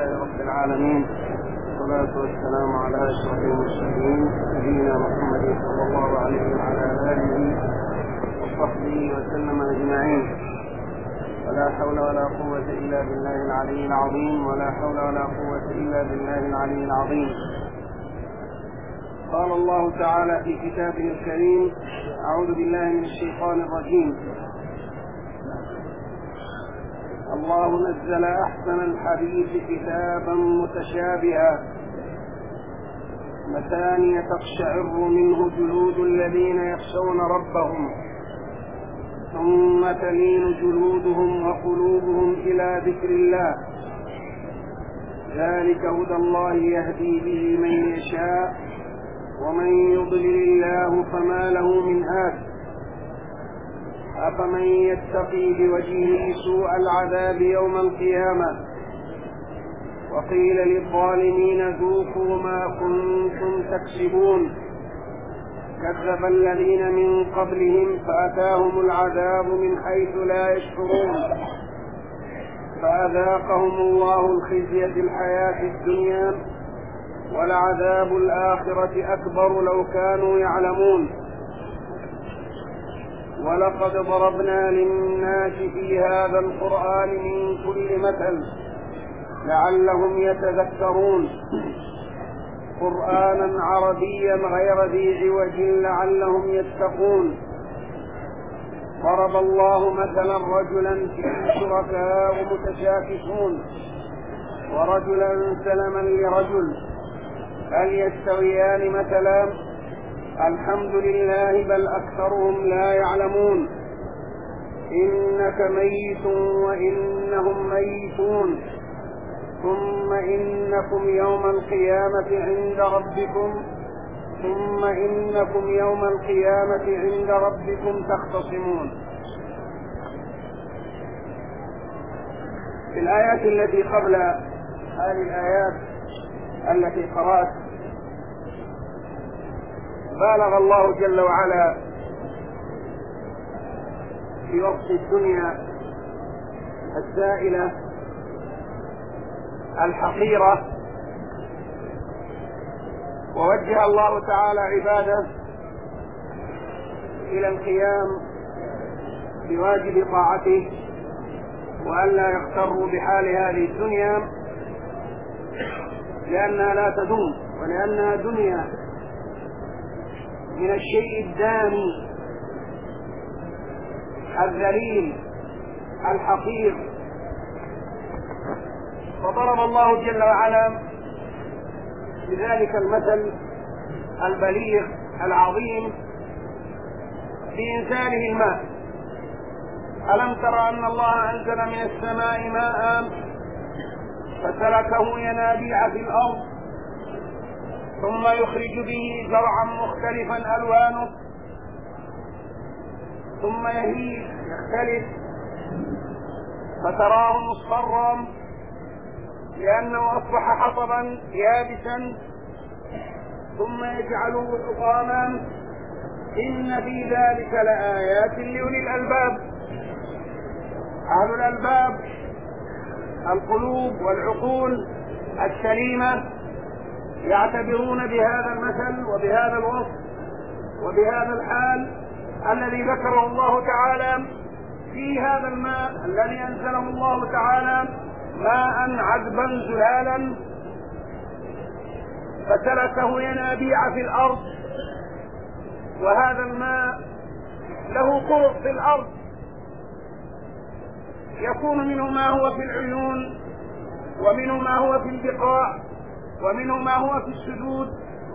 لله رب العالمين، والصلاة والسلام على أشرف المرسلين نبينا محمد صلى الله عليه وعلى آله وصحبه وسلم أجمعين. ولا حول ولا قوة إلا بالله العلي العظيم، ولا حول ولا قوة إلا بالله العلي العظيم. قال الله تعالى في كتابه الكريم: أعوذ بالله من الشيطان الرجيم. الله نزل أحسن الحديث كتابا متشابها مثانية تقشعر منه جلود الذين يخشون ربهم ثم تلين جلودهم وقلوبهم إلى ذكر الله، ذلك هدى الله يهدي به من يشاء ومن يضلل الله فما له من هاد. أفمن يتقي بوجهه سوء العذاب يوم القيامة وقيل للظالمين ذوقوا ما كنتم تكسبون كذب الذين من قبلهم فأتاهم العذاب من حيث لا يشعرون فأذاقهم الله الخزي في الحياة الدنيا ولعذاب الآخرة أكبر لو كانوا يعلمون. ولقد ضربنا للناس في هذا القرآن من كل مثل لعلهم يتذكرون قرآنا عربيا غير ذي عوج لعلهم يتقون. ضرب الله مثلا رجلا فيه شركاء متشاكسون ورجلا سلما لرجل هل يستويان مثلا؟ الحمد لله بل أكثرهم لا يعلمون. إنك ميت وإنهم ميتون ثم إنكم يوم القيامة عند ربكم تختصمون. في الآيات التي قبل هذه الآيات التي قرأت بالغ الله جل وعلا في وصف الدنيا الزائلة الحقيرة، ووجه الله تعالى عباده إلى القيام بواجب طاعته وألا يغتروا بحال هذه الدنيا لأنها لا تدوم، ولأنها دنيا من الشيء الداني الذليل الحقير. وضرب الله جل وعلا بذلك المثل البليغ العظيم بإنزاله الماء. ألم تر أن الله أنزل من السماء ماء فسلكه ينابيع في الأرض ثم يخرج به زرعا مختلفا ألوانه ثم يهيج يختلف فتراه مصفرا لأنه أصبح حطبا يابسا ثم يجعله حطاما إن في ذلك لآيات لأولي الألباب. أهل الألباب القلوب والعقول السليمة يعتبرون بهذا المثل وبهذا الوصف وبهذا الحال الذي ذكره الله تعالى في هذا الماء الذي أنزله الله تعالى ماء عذبا زلالا فسلكه ينابيع في الأرض. وهذا الماء له طرق في الأرض يكون منه ما هو في العيون ومنه ما هو في البقاع ومنه ما هو في السدود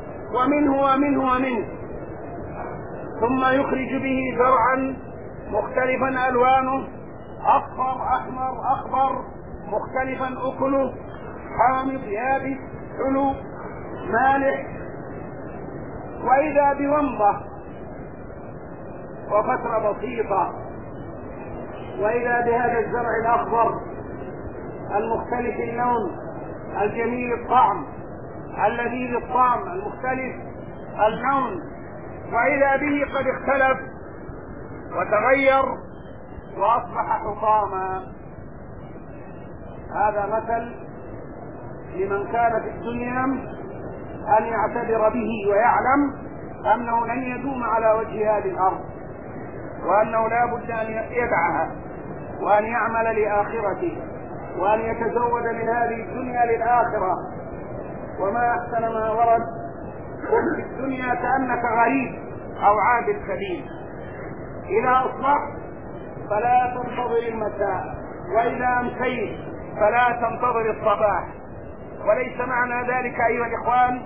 ومنه ثم يخرج به زرعا مختلفا ألوانه أصفر أحمر أخضر مختلفا أكله حامض يابس حلو مالح. وإذا بومضة وفترة بسيطة وإذا بهذا الزرع الأخضر المختلف اللون الجميل الطعم اللذيذ الطعم المختلف اللون وإذا به قد اختلف وتغير وأصبح حطاما. هذا مثل لمن كان في الدنيا أن يعتبر به ويعلم أنه لن يدوم على وجه هذه الأرض، وأنه لا بد أن يدعها وأن يعمل لآخرته وأن يتزود من هذه الدنيا للآخرة. وما أحسن ما ورد: قم في الدنيا كأنك غريب أو عابد سبيل، إذا أصبحت فلا تنتظر المساء، وإذا أمسيت فلا تنتظر الصباح. وليس معنى ذلك أيها الإخوان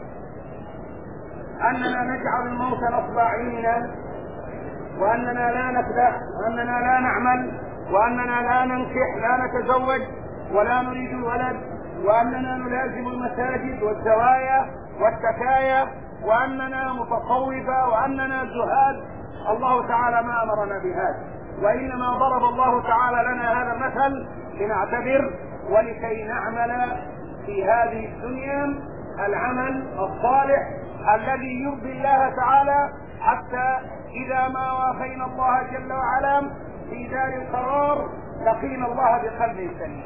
أننا نجعل الموت نصب عيننا، وأننا لا نفلح، وأننا لا نعمل، وأننا لا ننكح، لا نتزوج، ولا نريد الولد، وأننا نلازم المساجد والزوايا والتكايا، وأننا متصوفة، وأننا زهاد. الله تعالى ما أمرنا بهذا، وإنما ضرب الله تعالى لنا هذا المثل لنعتبر ولكي نعمل في هذه الدنيا العمل الصالح الذي يرضي الله تعالى، حتى إذا ما وافينا الله جل وعلا في دار القرار لقينا الله بقلب سليم.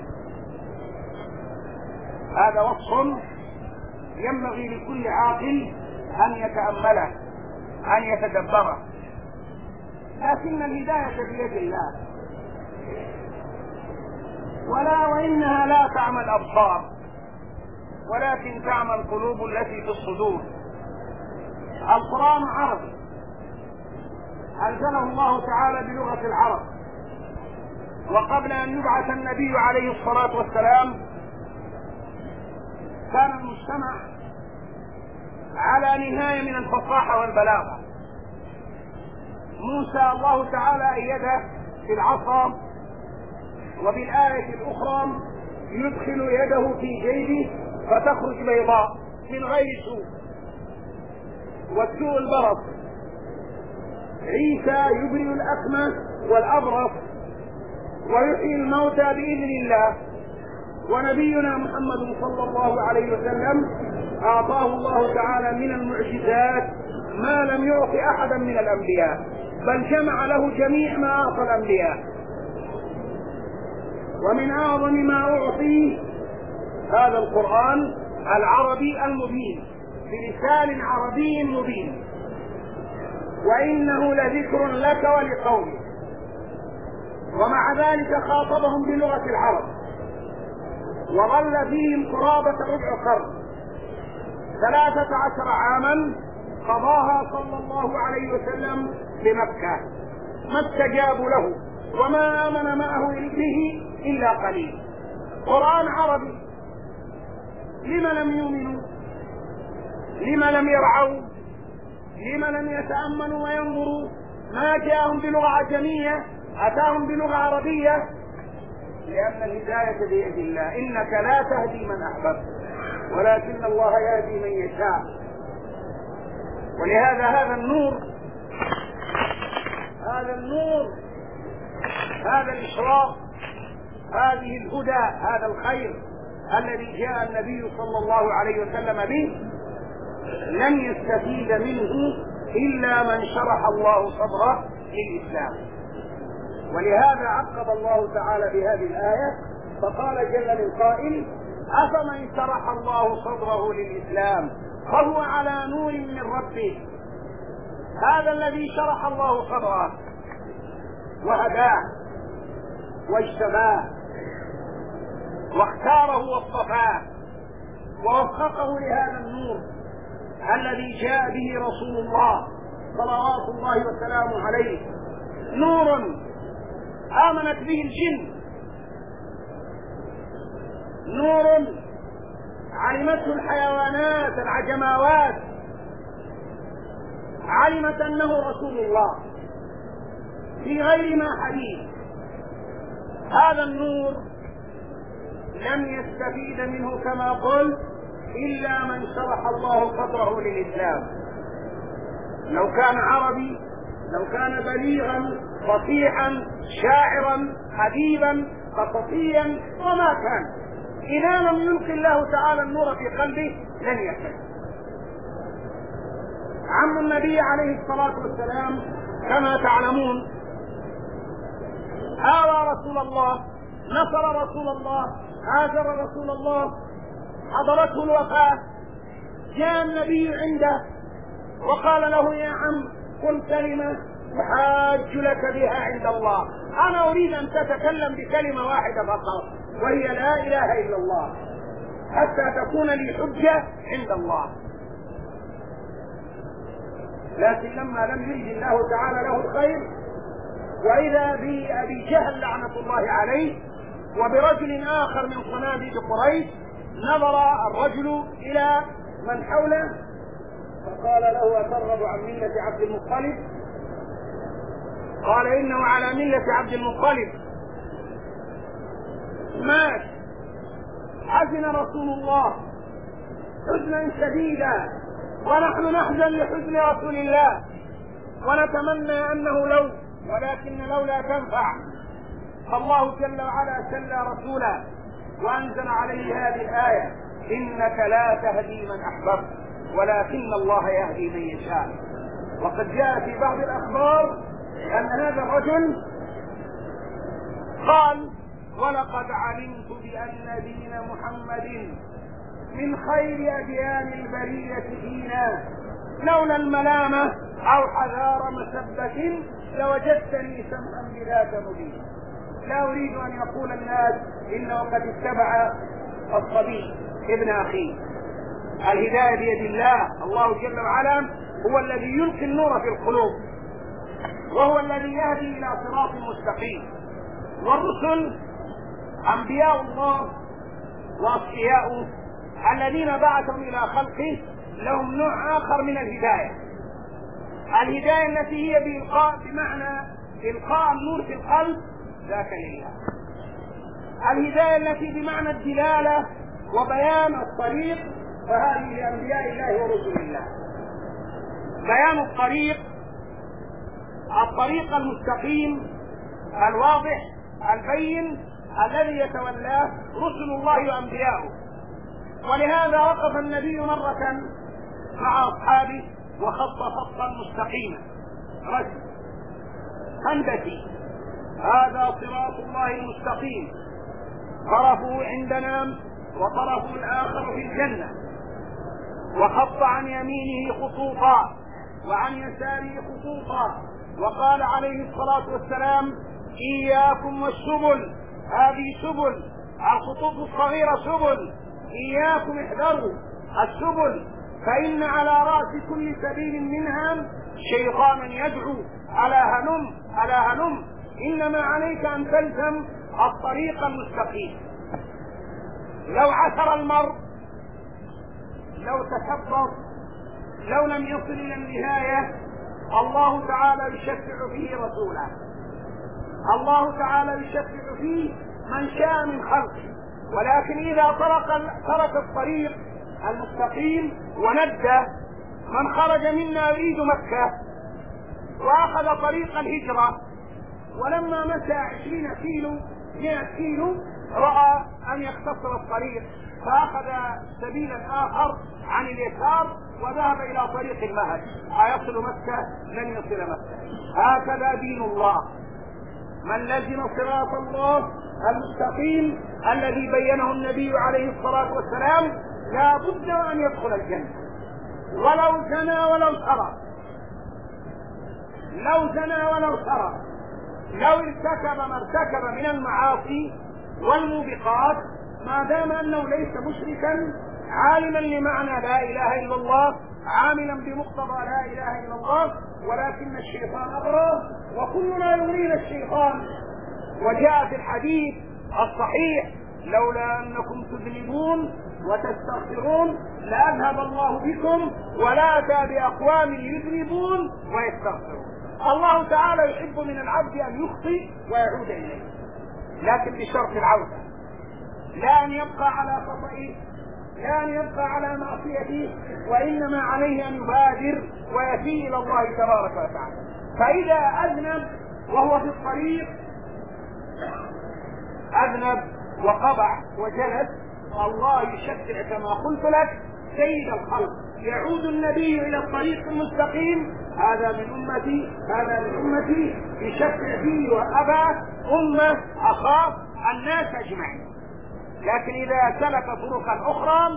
هذا وصف ينبغي لكل عاقل أن يتأمله، أن يتدبره. لكن الهداية بيد الله، وإنها لا تعمى الأبصار ولكن تعمى القلوب التي في الصدور. القرآن عربي، أنزله الله تعالى بلغة العرب، وقبل أن يبعث النبي عليه الصلاة والسلام كان المجتمع على نهاية من الفصاحة والبلاغة. موسى الله تعالى أيده بالعصا، وبالآية الأخرى يدخل يده في جيبه فتخرج بيضاء من غير سوء والسوء البرص. عيسى يبرئ الأكمه والأبرص ويحيي الموتى بإذن الله. ونبينا محمد صلى الله عليه وسلم أعطاه الله تعالى من المعجزات ما لم يعط أحدا من الأنبياء، بل جمع له جميع ما أعطى الأنبياء. ومن أعظم ما أعطيه هذا القرآن العربي المبين بلسان عربي مبين، وإنه لذكر لك ولقومك. ومع ذلك خاطبهم بلغة العرب، وظل فيهم قرابة ربع قرن، 13 عاما قضاها صلى الله عليه وسلم بمكة، ما استجابوا له وما آمن معه به إلا قليل. قرآن عربي، لما لم يؤمنوا؟ لما لم يرعوا؟ لما لم يتأمنوا وينظروا؟ ما جاءهم بلغة عجمية، أتاهم بلغة عربية، لأن الهداية بيد الله. إنك لا تهدي من أحببت ولكن الله يهدي من يشاء. ولهذا هذا النور، هذا الإشراق، هذه الهدى، هذا الخير الذي جاء النبي صلى الله عليه وسلم به لن يستفيد منه إلا من شرح الله صدره للإسلام. ولهذا عقب الله تعالى بهذه الآية فقال جل من قائل: أفمن شرح الله صدره للإسلام فهو على نور من ربه. هذا الذي شرح الله صدره وهداه واجتباه واختاره واصطفاه ووفقه لهذا النور الذي جاء به رسول الله صلوات الله وسلامه عليه. نور آمنت به الجن، نور علمته الحيوانات العجماوات، علمت أنه رسول الله في غير ما حديث. هذا النور لم يستفيد منه كما قلت إلا من شرح الله صدره للإسلام. لو كان عربي، لو كان بليغا فصيحا شاعرا أديبا قصصيا، وما كان، إذا لم يلقي الله تعالى النور في قلبه لن يهتدي. عم النبي عليه الصلاة والسلام كما تعلمون آوى رسول الله، نصر رسول الله، هاجر رسول الله، حضرته الوفاة، جاء النبي عنده وقال له: يا عم قل كلمة أحاج لك بها عند الله، أنا أريد أن تتكلم بكلمة واحدة فقط، وهي لا إله إلا الله، حتى تكون لي حجة عند الله. لكن لما لم يرد الله تعالى له الخير، وإذا بأبي جهل لعنة الله عليه وبرجل آخر من صناديد قريش، نظر الرجل إلى من حوله فقال له: أترغب عن ملة عبد المطلب؟ قال: إنه على ملة عبد المطلب. مات. حزن رسول الله حزنا شديدا، ونحن نحزن لحزن رسول الله ونتمنى أنه ولكن لا تنفع. فالله جل وعلا سلى رسوله وأنزل عليه هذه الآية: إنك لا تهدي من أحببت ولكن الله يهدي من يشاء. وقد جاء في بعض الأخبار أن هذا الرجل قال: ولقد علمت بأن دين محمد من خير أديان البرية دينا، لولا الملامة أو حذار مسبة لوجدتني سمعا بذاك مبينا. لا أريد أن يقول الناس إنه قد اتبع الصبي ابن أخيه. الهداية بيد الله. الله جل وعلا هو الذي يلقي النور في القلوب، وهو الذي يهدي إلى صراط مستقيم. والرسل أنبياء الله وأصفياؤه الذين بعثهم إلى خلقه لهم نوع آخر من الهداية. الهداية التي هي بمعنى إلقاء النور في القلب، ذاك لله. الهداية التي بمعنى الدلالة وبيان الطريق، فهذه لأنبياء الله ورسل الله. بيان الطريق المستقيم الواضح البين الذي يتولاه رسل الله وأنبياؤه. ولهذا وقف النبي مرة مع أصحابه وخط خطا مستقيما: رجل هندسي، هذا صراط الله المستقيم، طرفه عندنا وطرفه الآخر في الجنة. وخط عن يمينه خطوطا وعن يساره خطوطا، وقال عليه الصلاة والسلام: إياكم والسبل، هذه سبل، الخطوط الصغيرة سبل، إياكم احذروا السبل، فإن على رأس كل سبيل منها شيطانا يدعو: ألا هلم ألا هلم، إنما عليك أن تلزم الطريق المستقيم. لو عثر المرء، لو تكبر، لو لم يصل إلى النهاية، الله تعالى يشفع فيه رسوله، الله تعالى يشفع فيه من شاء من خلقه. ولكن إذا ترك الطريق المستقيم وندى، من خرج منا يريد مكة وأخذ طريق الهجرة، ولما مشى 20 كيلو 100 كيلو رأى أن يختصر الطريق، فأخذ سبيلا آخر عن اليسار وذهب إلى طريق المهد. أيصل مكة؟ لن يصل مكة. هكذا دين الله. من لزم صراط الله المستقيم الذي بينه النبي عليه الصلاة والسلام لا بد أن يدخل الجنة، ولو زنى ولو سرق، لو زنى ولو سرق، لو ارتكب ما ارتكب من المعاصي والموبقات، ما دام أنه ليس مشركا عالما لمعنى لا إله إلا الله، عاملا بمقتضى لا إله إلا الله، ولكن الشيطان أغرى وكلنا يغرينا الشيطان. وجاء في الحديث الصحيح: لولا أنكم تذنبون وتستغفرون لأذهب الله بكم ولا أتى بأقوام يذنبون ويستغفرون. الله تعالى يحب من العبد أن يخطئ ويعود إليه، لكن بشرط العودة، لا أن يبقى على خطئه، لا أن يبقى على معصيته، وإنما عليه أن يبادر ويفي إلى الله تبارك وتعالى. فإذا أذنب وهو في الطريق، أذنب وقبع وجلس، الله يشفع كما قلت لك سيد الخلق، يعود النبي إلى الطريق المستقيم: هذا من أمتي، هذا من أمتي، يشفع فيه وأبا أمة أخاف الناس أجمعين. لكن إذا سلك طرقا أخرى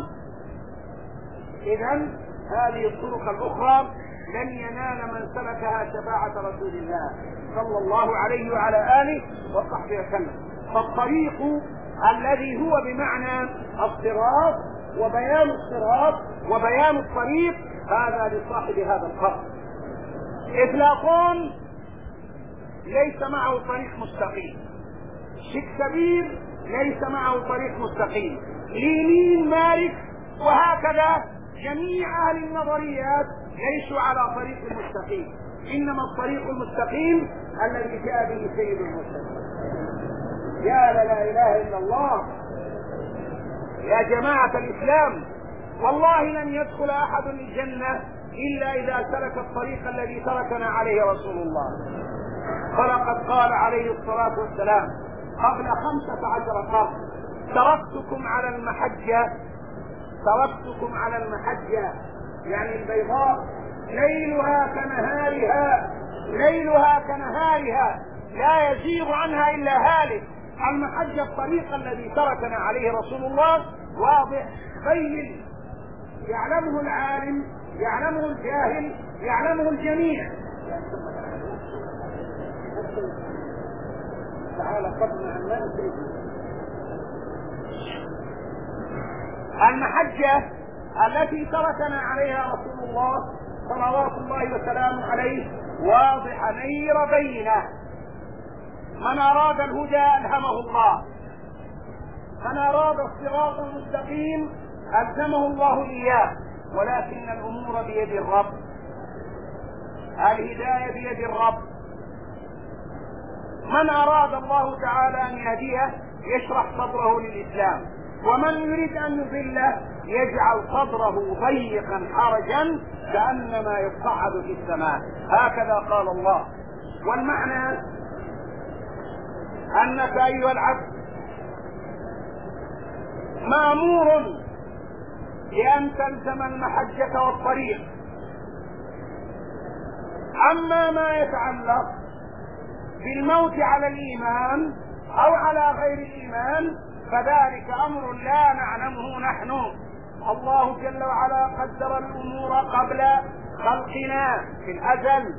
إذن هذه الطرق الأخرى لن ينال من سلكها شفاعة رسول الله صلى الله عليه وعلى آله وصحبه وسلم. فالطريق الذي هو بمعنى الصراط وبيان الصراط وبيان الطريق هذا لصاحب هذا القبر. إفلاطون ليس معه طريق مستقيم، شكسبير ليس معه طريق مستقيم، لينين ماركس وهكذا جميع أهل النظريات ليسوا على طريق مستقيم، إنما الطريق المستقيم الذي جاء به سيد المرسلين. يا لا إله إلا الله. يا جماعة الإسلام، والله لن يدخل أحد الجنة إلا إذا سلك الطريق الذي تركنا عليه رسول الله. فلقد قال عليه الصلاة والسلام قبل 15 قرن: تركتكم على المحجة يعني البيضاء ليلها كنهارها لا يزيغ عنها إلا هالك. المحجة الطريق الذي تركنا عليه رسول الله واضح بين، يعلمه العالم، يعلمه الجاهل، يعلمه الجميع. تعالى قبل عن المحجة التي تركنا عليها رسول الله صلوات الله وسلامه عليه واضحة نير بينة. من أراد الهدى ألهمه الله، من أراد الصراط المستقيم ألزمه الله إياه، ولكن الأمور بيد الرب، الهداية بيد الرب. من أراد الله تعالى أن يهديه يشرح صدره للإسلام، ومن يريد أن يضله يجعل صدره ضيقا حرجا كأنما يصعد في السماء. هكذا قال الله. والمعنى أنك أيها العبد مأمور بأن تلزم المحجة والطريق. أما ما يتعلق بالموت على الإيمان أو على غير الإيمان فذلك أمر لا نعلمه نحن. الله جل وعلا قدر الأمور قبل خلقنا في الأزل،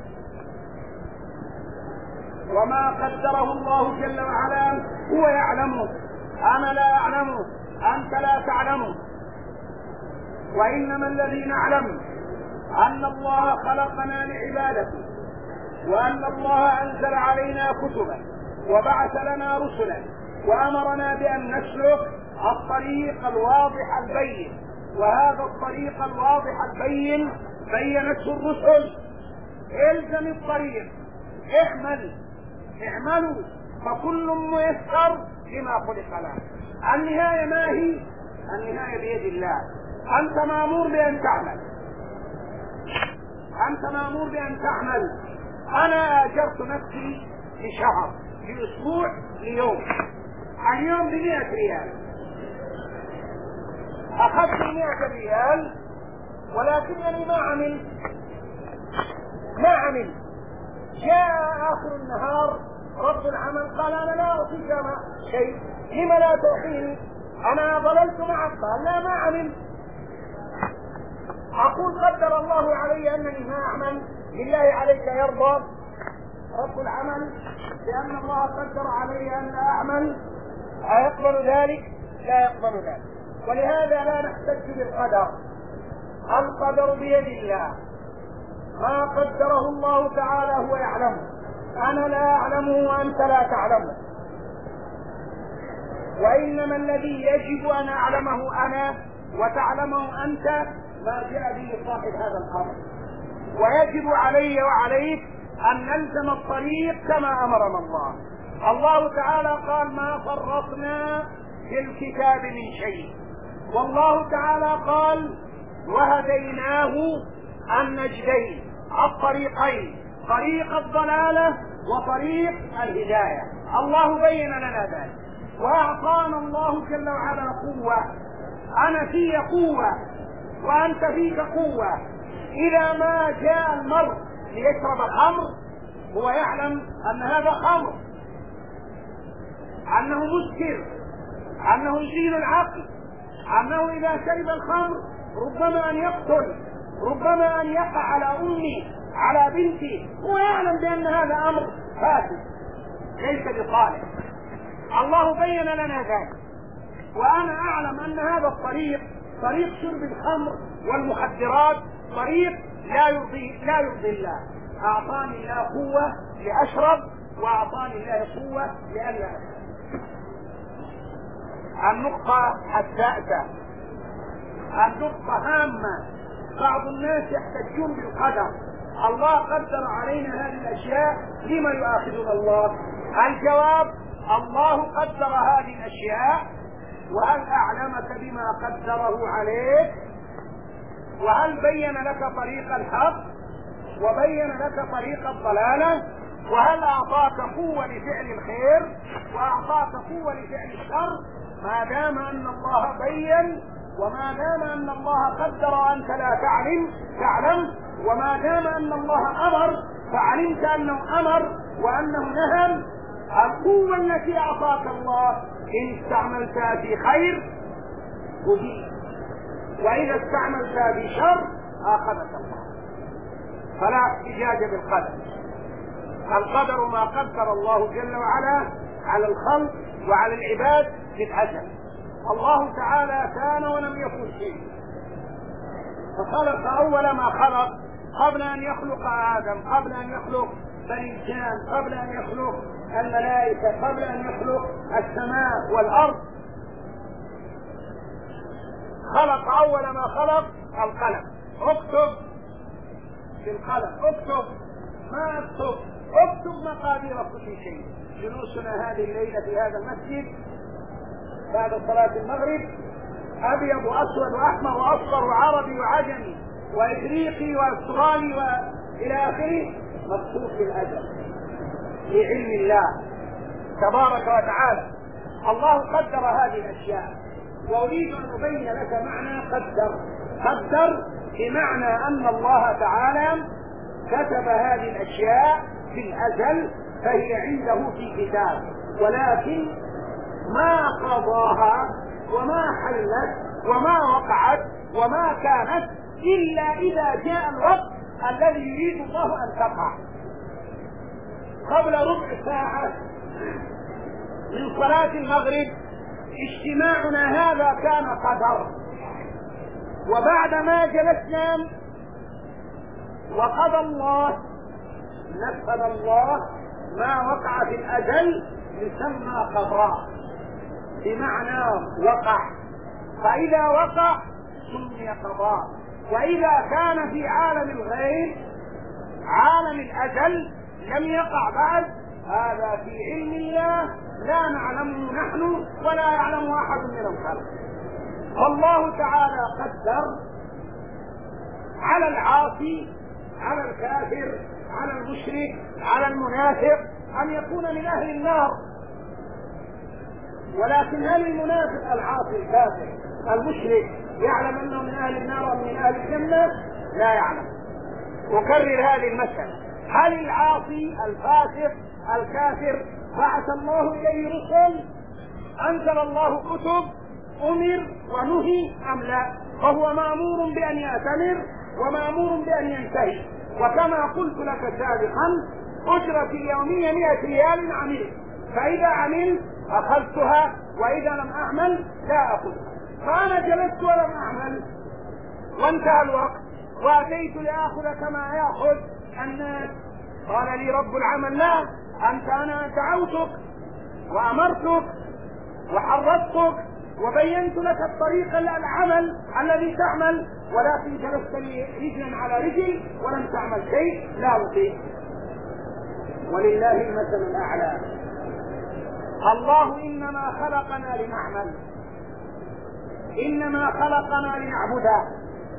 وما قدره الله جل وعلا هو يعلمه، أنا لا أعلمه، أنت لا تعلمه. وإنما الذي نعلم أن الله خلقنا لعبادته، وأن الله أنزل علينا كتبا وبعث لنا رسلا وأمرنا بأن نسلك الطريق الواضح البين. وهذا الطريق الواضح البين بينته الرسل: الزم الطريق، اعملوا فكل ميسر لما خلق له. النهاية ما هي؟ النهاية بيد الله. أنت مأمور بأن تعمل. أنا أجرت نفسي لشهر، لأسبوع، ليوم. اليوم ب100 ريال، أخذت 100 ريال ولكنني ما عمل. جاء آخر النهار رب العمل قال: أنا لا أعطيك شيء. لما لا تعطيني؟ أنا ضللت معك. قال: لا، ما عمل. أقول قدر الله علي أنني ما أعمل، بالله عليك يرضى رب العمل لأن الله قدر علي أن لا أعمل؟ أيقبل ذلك؟ لا يقبل ذلك. ولهذا لا نحتج بالقدر. القدر بيد الله، ما قدره الله تعالى هو يعلمه، أنا لا أعلمه وأنت لا تعلمه. وإنما الذي يجب أن أعلمه أنا وتعلمه أنت ما جاء به صاحب هذا الأمر. ويجب علي وعليك أن نلزم الطريق كما أمرنا الله. الله تعالى قال: ما فرطنا في الكتاب من شيء. والله تعالى قال: وهديناه النجدين، الطريقين، طريق الضلالة وطريق الهداية. الله بين لنا ذلك، وأعطانا الله جل وعلا قوة. أنا في قوة وأنت فيك قوة. إذا ما جاء المرء ليشرب الخمر هو يعلم أن هذا خمر، أنه مسكر، أنه يزيل العقل، أنه إذا شرب الخمر ربما أن يقتل، ربما أن يقع على أمي على بنتي، ويعلم بأن هذا أمر فاسد ليس بصالح. الله بين لنا ذلك، وأنا أعلم أن هذا الطريق، طريق شرب الخمر والمخدرات، طريق لا يرضي الله. أعطاني الله قوة لأشرب، وأعطاني الله قوة لألا أشرب. النقطة الثالثة، النقطة هامة. بعض الناس يحتجون بالقدر، الله قدر علينا هذه الأشياء، لما يؤاخذنا الله؟ الجواب: الله قدر هذه الأشياء، وهل أعلمك بما قدره عليك؟ وهل بين لك طريق الحق وبين لك طريق الضلالة؟ وهل أعطاك قوة لفعل الخير وأعطاك قوة لفعل الشر؟ ما دام أن الله بين، وما دام أن الله قدر وأنت لا تعلم، وما دام أن الله أمر فعلمت أنه أمر وأنه نهى، القوة التي أعطاك الله إن استعملتها في خير أجيب، وإذا استعملتها في شر آخذك الله. فلا احتجاج بالقدر. القدر ما قدر الله جل وعلا على الخلق وعلى العباد في الأزل. الله تعالى كان ولم يكن شيء، فخلق أول ما خلق قبل أن يخلق آدم، قبل أن يخلق بني الجان، قبل أن يخلق الملائكة، قبل أن يخلق السماء والأرض. خلق أول ما خلق القلم. اكتب بالقلم، اكتب ما اكتب مقادير كل شيء. جلوسنا هذه الليلة في هذا المسجد بعد صلاة المغرب أبيض وأسود وأحمر وأصفر وعربي وعجمي وإفريقي وأسترالي وإلى آخره، مكتوب في الأجل لعلم الله تبارك وتعالى. الله قدر هذه الأشياء، وأريد أن أبين لك معنى قدر بمعنى أن الله تعالى كتب هذه الأشياء في الأزل، فهي عنده في كتاب، ولكن ما قضاها وما حلت وما وقعت وما كانت إلا إذا جاء الوقت الذي يريد الله أن تقع. قبل ربع ساعة من صلاة المغرب اجتماعنا هذا كان قدر، وبعد ما جلسنا وقضى الله نفذ الله ما وقع في الأجل يسمى قضاء، بمعنى وقع. فإذا وقع سمي قضاء، وإذا كان في عالم الغيب عالم الأجل لم يقع بعد، هذا في علم الله لا نعلمه نحن ولا يعلم أحد من الخلق. فالله تعالى قدر على العاصي، على الكافر، على المشرك، على المنافق أن يكون من أهل النار. ولكن هل المنافق العاصي الكافر المشرك يعلم أنه من أهل النار أم من أهل الجنة؟ لا يعلم. أكرر هذه المسألة: هل العاصي الفاسق الكافر بعث الله إليه رسل، أنزل الله كتب، أمر ونهي أم لا؟ فهو مأمور بأن يأتمر ومأمور بأن ينتهي. وكما قلت لك سابقا، أجرتي اليومية 100 ريال عملت، فإذا عملت أخذتها وإذا لم أعمل لا أخذها. فأنا جلست ولم أعمل وانتهى الوقت وأتيت لآخذ كما يأخذ الناس. قال لي رب العمل: لا، أنا دعوتك وأمرتك وحرضتك وبينت لك الطريق العمل الذي تعمل، ولكن جلست لي رجلا على رجل ولم تعمل شيء، لا أطيق. ولله المثل الأعلى. الله إنما خلقنا لنعمل، إنما خلقنا لنعبده،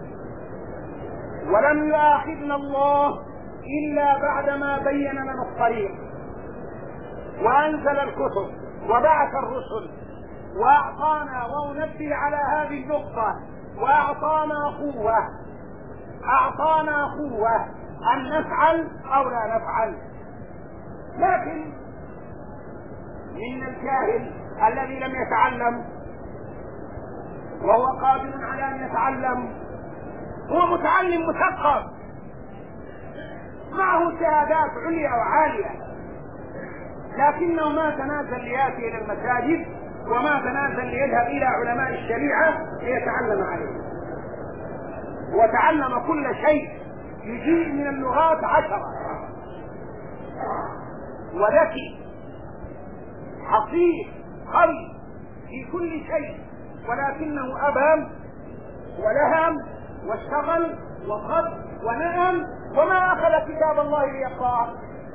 ولم يؤاخذنا الله إلا بعدما بين لنا الطريق وأنزل الكتب وبعث الرسل وأعطانا، وننبه على هذه النقطة، وأعطانا قوة أن نفعل أو لا نفعل. لكن من الجاهل الذي لم يتعلم وهو قادر على أن يتعلم، هو متعلم مثقف معه شهادات عليا وعالية، لكنه ما تنازل ليأتي إلى المساجد وما تنازل ليذهب إلى علماء الشريعة ليتعلم عليه، وتعلم كل شيء، يجيء من اللغات 10، وذكي حصير قوي في كل شيء، ولكنه أبهم ولهم واشتغل وخط ونأم وما أخذ كتاب الله ليقرأه،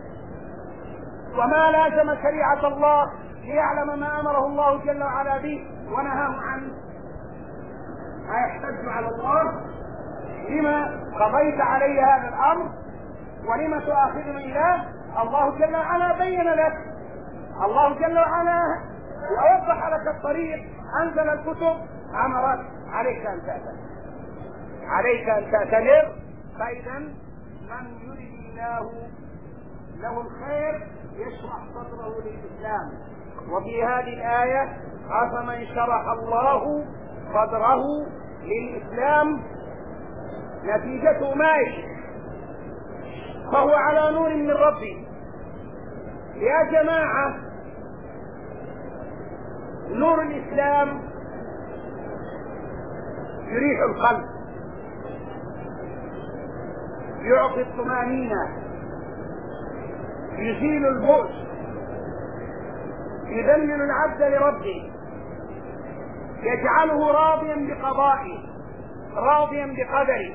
وما لازم شريعة الله ليعلم ما أمره الله جل وعلا به ونهاه عنه. أيحتج على الله؟ لما قضيت علي هذا الأمر ولما تؤاخذني إليه؟ الله جل وعلا بين لك، الله جل وعلا ووضح لك الطريق، أنزل الكتب، أمرك عليك أن تعتمر، عليك أن تعتمر. فإذا من يريد الله له الخير يشرح صدره للإسلام، وفي هذه الآية أفمن شرح الله صدره للإسلام نتيجته ماء فهو على نور من ربه. يا جماعة، نور الإسلام يريح القلب، يعطي الطمأنينة، يزيل البؤس، يذلل العبد لربه، يجعله راضيا بقضائه راضيا بقدره.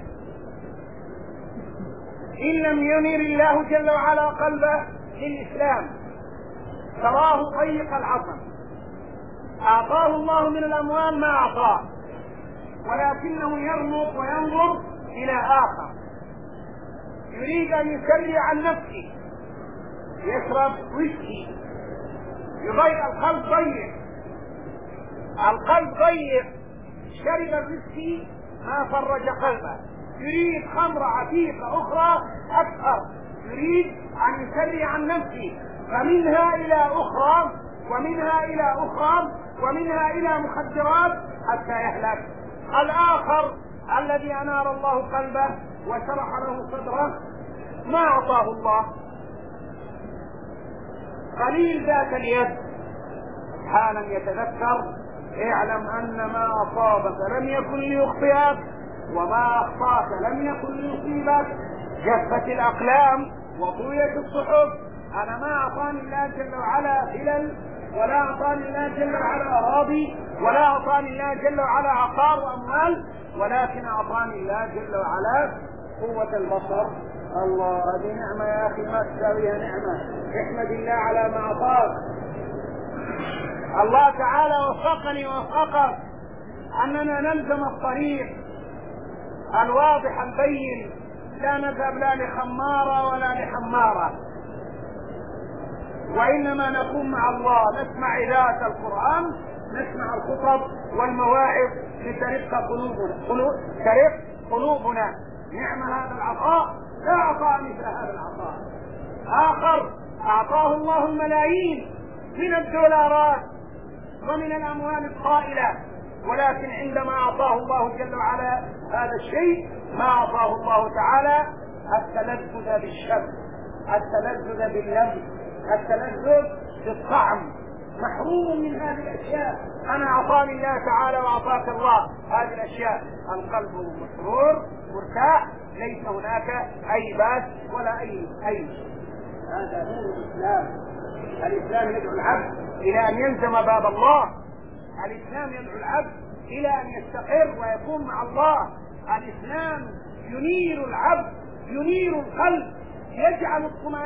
إن لم ينير الله جل وعلا قلبه للإسلام تراه ضيق العصم، أعطاه الله من الأموال ما أعطاه، ولكنه يرمق وينظر إلى آخر، يريد أن يسلي عن نفسه، يشرب ويسكي، يضيق القلب، ضيق القلب، ضيق، شرب الويسكي ما فرج قلبه، يريد خمرة عتيقة أخرى أكثر، يريد أن يسلي عن نفسه، فمنها إلى أخرى ومنها إلى أخرى ومنها إلى مخدرات حتى يهلك. الآخر الذي أنار الله قلبه وشرح له صدره ما أعطاه الله، قليل ذات اليد، حالا يتذكر اعلم أن ما أصابك لم يكن ليخطئك وما أخطأك لم يكن ليصيبك، جفت الأقلام وطويت الصحف، أنا ما أعطاني الله جل وعلا خلل، ولا أعطاني الله جل وعلا أراضي، ولا أعطاني الله جل وعلا عقار وأموال، ولكن أعطاني الله جل وعلا قوة البصر. الله، هذه نعمة يا أخي ما تساويها نعمة، احمد الله على ما أعطاك. الله تعالى وفقني ووفقك أننا نلزم الطريق الواضح البين، لا نذهب لا لخمارة ولا لحمارة، وإنما نكون مع الله، نسمع إذاعة القرآن، نسمع الخطب والمواعظ لترق قلوبنا. نعم هذا العطاء، لا عطاء مثل هذا العطاء. آخر أعطاه الله الملايين من الدولارات ومن الأموال الطائلة، ولكن عندما أعطاه الله جل وعلا هذا الشيء ما أعطاه الله تعالى التلذذ بالشم، التلذذ باللمس، التلذذ بالطعم، محروم من هذه الأشياء. أنا أعطاني الله تعالى وأعطاك الله هذه الأشياء، القلب مسرور مرتاح، ليس هناك أي باس ولا أي شيء. هذا نور الإسلام. الإسلام يدعو العبد إلى أن يلزم باب الله، الإسلام يدعو العبد إلى أن يستقر ويكون مع الله، الإسلام ينير العبد، ينير القلب، يجعل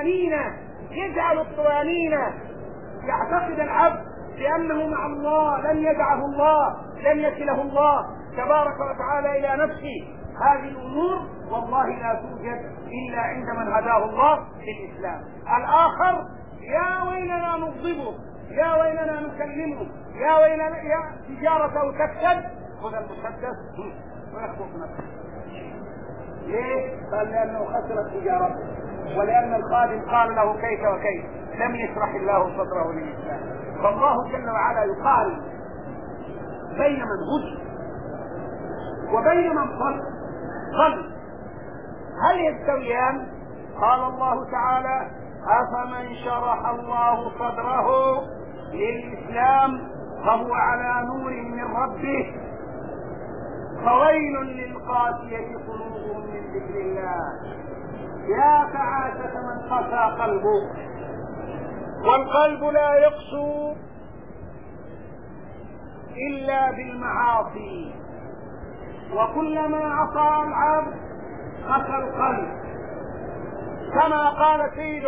الطمأنينة، يعتقد العبد بأنه مع الله، لن يدعه الله، لن يكله الله تبارك وتعالى إلى نفسه. هذه الأمور والله لا توجد إلا عند من هداه الله في الإسلام. الآخر يا ويلنا نغضبه، يا ويلنا نكلمه، يا ويلنا تجارته تكسب، خذ المسدس ويخطف نفسه. ليه؟ قال لأنه خسرت تجارته، ولأن الخادم قال له كيف وكيف لم يشرح الله صدره للإسلام. فالله جل وعلا يقارن بين من هدي وبين من ضل، هل يستويان؟ قال الله تعالى: أفمن شرح الله صدره للإسلام فهو على نور من ربه فويل للقاسية قلوبهم من ذكر الله يا تعاسة من قسى قلبه. والقلب لا يقسو إلا بالمعاصي، وكلما عصى العبد قسى القلب. كما قال سيد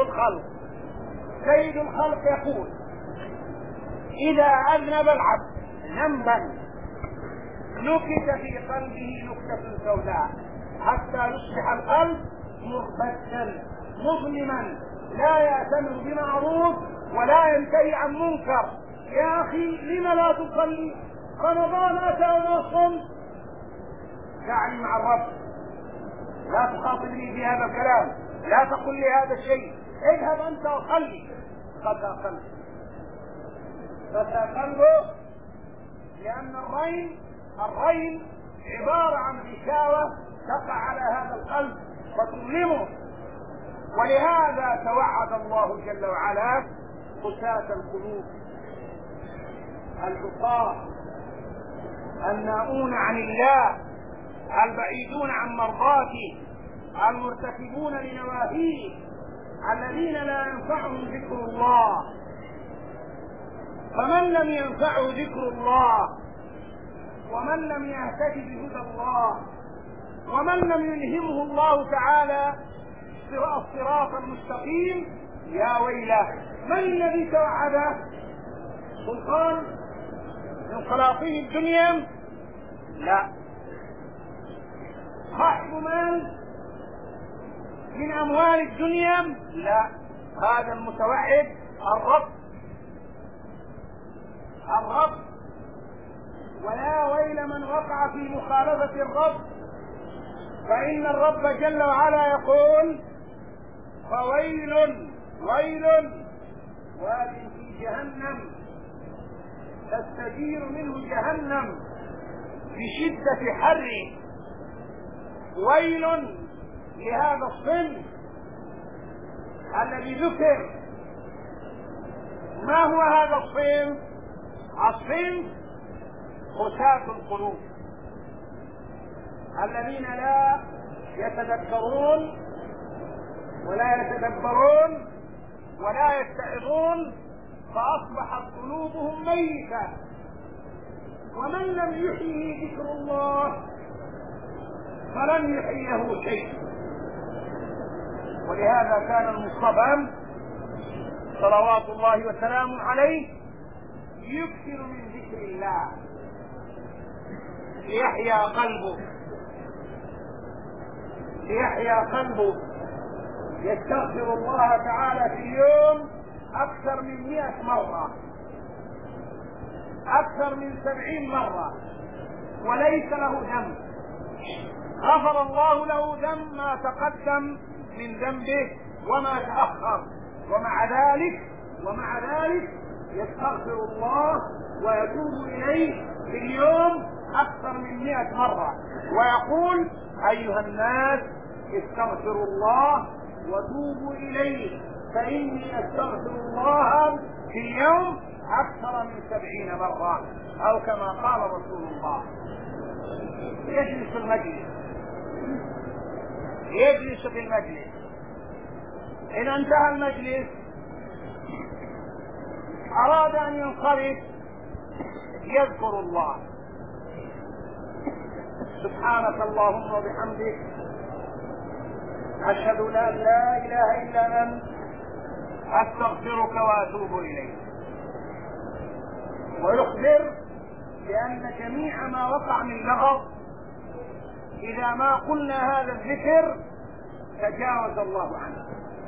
الخلق يقول: إذا أذنب العبد ذنبا نكت في قلبه نكتة سوداء حتى يصبح القلب مربدا مظلما لا يأتمر بمعروف ولا ينتهي عن منكر. يا أخي لم لا تصلي؟ رمضان أتى ونصم، دعني مع الرب، لا تخاطبني بهذا الكلام، لا تقل لي هذا الشيء، اذهب أنت وصلي. قسى قلبه لأن الرين عبارة عن غشاوة تقع على هذا القلب وتظلمه. ولهذا توعد الله جل وعلا قساة القلوب العصاة الناؤون عن الله البعيدون عن مرضاته المرتكبون لنواهيه الذين لا ينفعهم ذكر الله. فمن لم ينفعه ذكر الله ومن لم يهتدي بهدى الله ومن لم يلهمه الله تعالى الصراط المستقيم يا ويله. من الذي توعده؟ سلطان من سلاطين الدنيا؟ لا. صاحب مال من أموال الدنيا؟ لا. هذا المتوعد الرب. ويا ويل من وقع في مخالفة الرب، فإن الرب جل وعلا يقول: فويل واد في جهنم تستجير منه جهنم بشدة حره. ويل لهذا الصنف الذي ذكر. ما هو هذا الصنف؟ الصنف قساة القلوب الذين لا يتذكرون ولا يتدبرون ولا يتعظون، فأصبحت قلوبهم ميتة. ومن لم يحيي ذكر الله فلن يحييه شيء. ولهذا كان المصطفى صلوات الله وسلامه عليه يكثر من ذكر الله ليحيا قلبه يستغفر الله تعالى في اليوم أكثر من 100 مرة، أكثر من 70 مرة، وليس له ذنب، غفر الله له ذنب ما تقدم من ذنبه وما تأخر، ومع ذلك يستغفر الله ويتوب إليه في اليوم أكثر من 100 مرة، ويقول: أيها الناس استغفروا الله وتوبوا إليه فإني أستغفر الله في اليوم أكثر من 70 مرة، أو كما قال رسول الله. يجلس في المجلس، إذا انتهى المجلس أراد أن ينصرف يذكر الله: سبحانك اللهم وبحمدك أشهد أن لا إله إلا أنت أستغفرك وأتوب إليك. ويخبر بأن جميع ما وقع من لغط إذا ما قلنا هذا الذكر تجاوز الله عنه.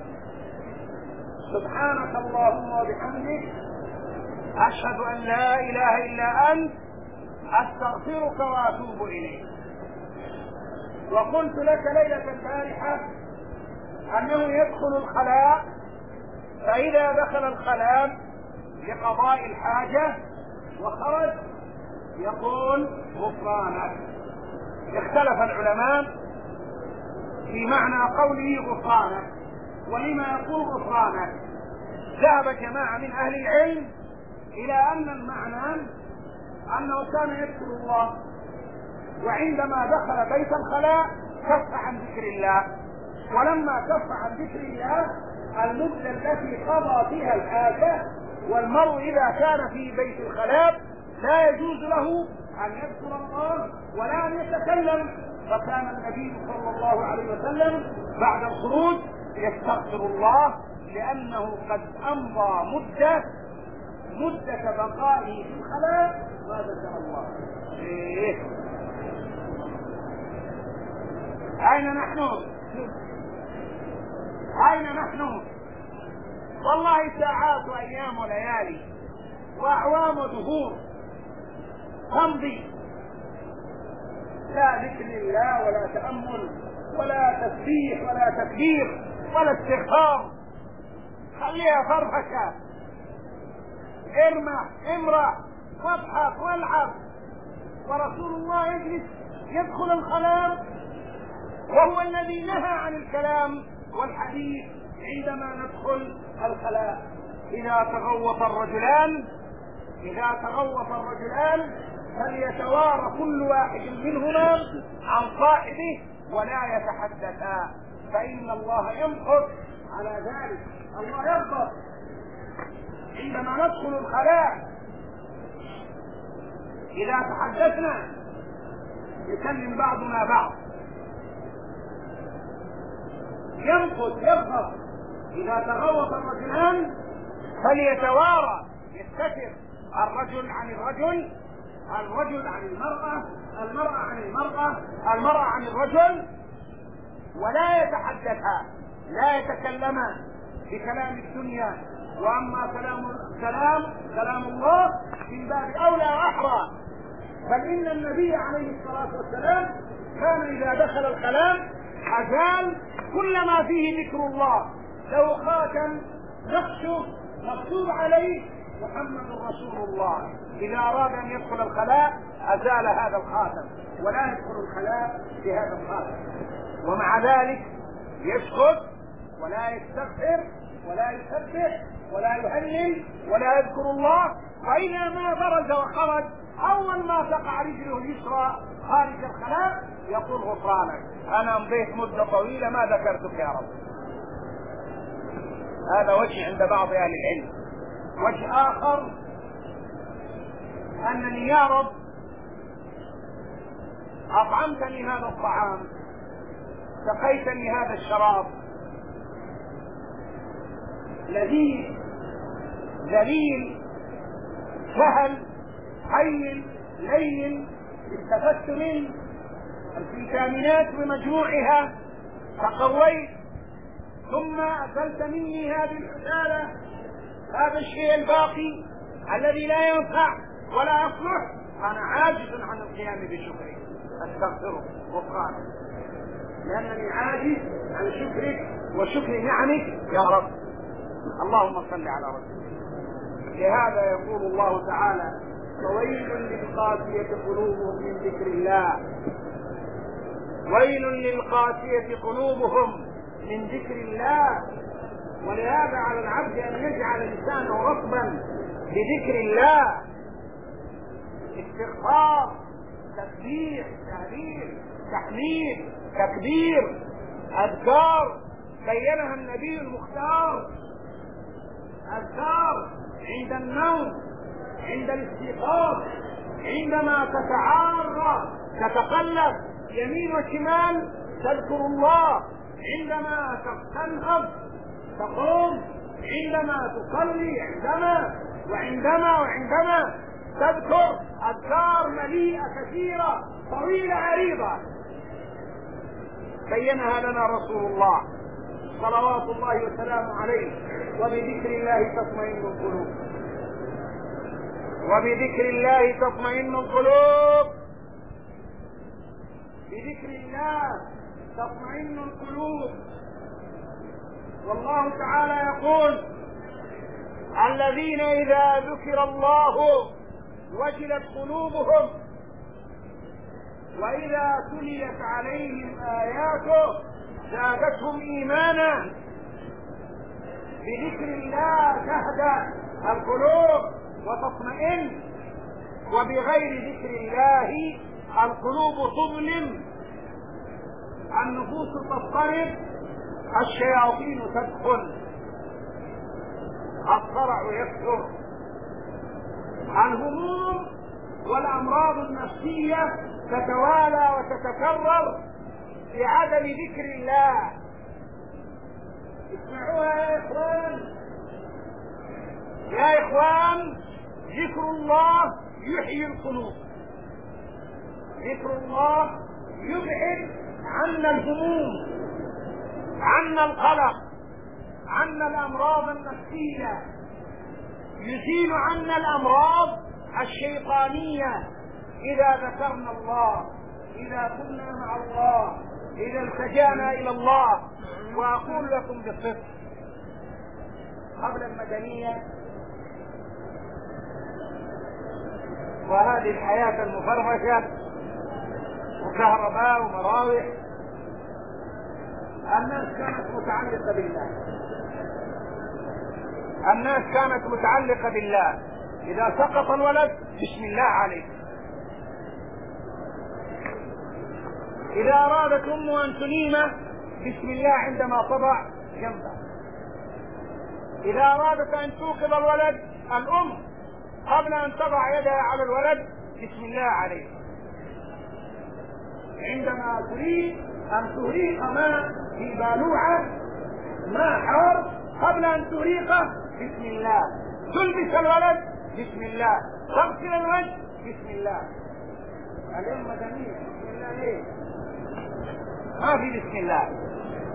سبحانك اللهم وبحمدك أشهد أن لا إله إلا أنت أستغفرك وأتوب إليك. وقلت لك ليلة البارحة أنه يدخل الخلاء، فإذا دخل الخلاء لقضاء الحاجة وخرج يقول غفرانك. اختلف العلماء في معنى قوله غفرانك، ولما يقول غفرانك. ذهب جماعة من أهل العلم إلى أن المعنى أنه كان يذكر الله، وعندما دخل بيت الخلاء كف عن ذكر الله، ولما كف عن ذكر الله المدة التي قضى فيها الحاجة، والمرء إذا كان في بيت الخلاء لا يجوز له أن يذكر الله ولا أن يتكلم، فكان النبي صلى الله عليه وسلم بعد الخروج يستغفر الله، لأنه قد أمضى مدة بقائه في الخلاء ما ذكر الله. أين نحن؟ والله ساعات وأيام وليالي وأعوام ودهور تمضي لا ذكر الله ولا تأمل ولا تسبيح ولا تكبير ولا استغفار. خليها فرفشة، امرح واضحك والعب. ورسول الله يجلس يدخل الخلاء، وهو الذي نهى عن الكلام والحديث عندما ندخل الخلاء. إذا تغوط الرجلان فليتوارى كل واحد منهما عن صاحبه ولا يتحدثا، فإن الله يمقت على ذلك. الله يغضب عندما ندخل الخلاء إذا تحدثنا يكلم بعضنا بعض، يغضب. إذا تغوط الرجلان فليتوارى، يستتر الرجل عن الرجل، الرجل عن المرأة، المرأة عن المرأة، المرأة عن الرجل، ولا يتحدثا، لا يتكلما بكلام الدنيا. وأما كلام الله من باب أولى وأحرى. بل إن النبي عليه الصلاة والسلام كان إذا دخل الخلاء أزال كل ما فيه ذكر الله، لو خاتم نقشه مكتوب عليه محمد رسول الله، إذا أراد أن يدخل الخلاء أزال هذا الخاتم ولا يدخل الخلاء بهذا الخاتم. ومع ذلك يسكت ولا يستغفر ولا يسبح ولا يهلل ولا يذكر الله. وإذا ما برز وخرج أول ما تقع رجله اليسرى خارج الخلاء يقول غفرانك، أنا مضيت مدة طويلة ما ذكرتك يا رب. هذا وجه عند بعض أهل العلم. وجه آخر أنني يا رب أطعمتني هذا الطعام، سقيتني هذا الشراب لذيذ ذليل سهل هين لين، استفدت من الفيتامينات بمجموعها فقويت، ثم أكلت مني هذه الحسالة، هذا الشيء الباقي الذي لا ينفع ولا يصلح، أنا عاجز عن القيام بشكرك، أستغفره غفرانك، لأنني عاجز عن شكرك وشكر نعمك يا رب. اللهم صل على رسولك. لهذا يقول الله تعالى: وويل للقاسية قلوبهم من ذكر الله، ويل للقاسية قلوبهم من ذكر الله. ولهذا على العبد أن يجعل لسانه رطبا بذكر الله، استغفار، تسبيح، تهليل، تحميد، تكبير، أذكار بينها النبي المختار. أذكار عند النوم، عند الاستيقاظ، عندما تتعارى تتقلب يمين وشمال تذكر الله، عندما تنهض تقوم، عندما تصلي، وعندما تذكر. أذكار مليئة كثيرة طويلة عريضة بينها لنا رسول الله صلوات الله وسلامه عليه. وبذكر الله تطمئن القلوب، وبذكر الله تطمئن القلوب، بذكر الله تطمئن القلوب. والله تعالى يقول: الذين إذا ذكر الله وجلت قلوبهم وإذا تليت عليهم آياته زادتهم إيمانا. بذكر الله تهدأ القلوب وتطمئن، وبغير ذكر الله القلوب تظلم، النفوس تضطرب، الشياطين تدخل، الصرع يكثر، الهموم والأمراض النفسية تتوالى وتتكرر بعدم ذكر الله. اسمعوها يا إخوان، يا إخوان، ذكر الله يحيي القلوب، ذكر الله يبعد عنا الهموم، عنا القلق، عنا الأمراض النفسية، يزيل عنا الأمراض الشيطانية إذا ذكرنا الله، إذا كنا مع الله، إذا التجأنا إلى الله. وأقول لكم بالصدق، قبل المدنية وهذه الحياة المفرشة وكهرباء ومراوح، الناس كانت متعلقة بالله، الناس كانت متعلقة بالله. إذا سقط الولد بسم الله عليه، إذا أرادت أمه أن تنيمه بسم الله عندما تضع جنبه، إذا أرادت أن توقظ الولد الأم قبل أن تضع يدها على الولد بسم الله عليه، عندما تريد أن تهريق ماء في بالوعة ماء حار قبل أن تهريقه بسم الله، تلبس الولد بسم الله، تغسل الوجه بسم الله. اليوم مدنية بسم الله ليه؟ ما في بسم الله.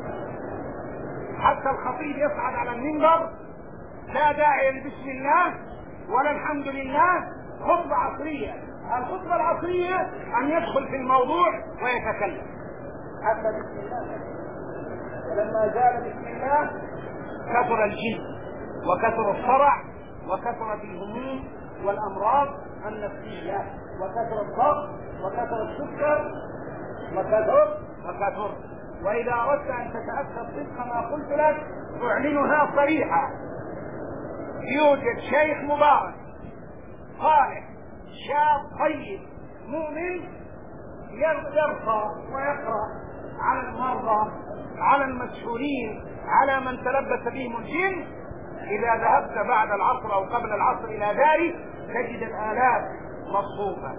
حتى الخطيب يصعد على المنبر لا داعي لبسم الله ولا الحمد لله، خطبة عصرية. الخطبة العصرية أن يدخل في الموضوع ويتكلم. حتى بسم الله، ولما زال بسم الله كثر الجن وكثر الصرع وكثرت الهموم والأمراض النفسية وكثر الضغط وكثر السكر وكثر. وإذا أردت أن تتأكد صدق ما قلت لك أعلنها صريحة: يوجد شيخ مبارك صالح شاب طيب مؤمن يرقى ويقرأ على المرضى، على المسحورين، على من تلبس بهم الجن. إذا ذهبت بعد العصر أو قبل العصر إلى داري تجد الآلاف مصفوفة،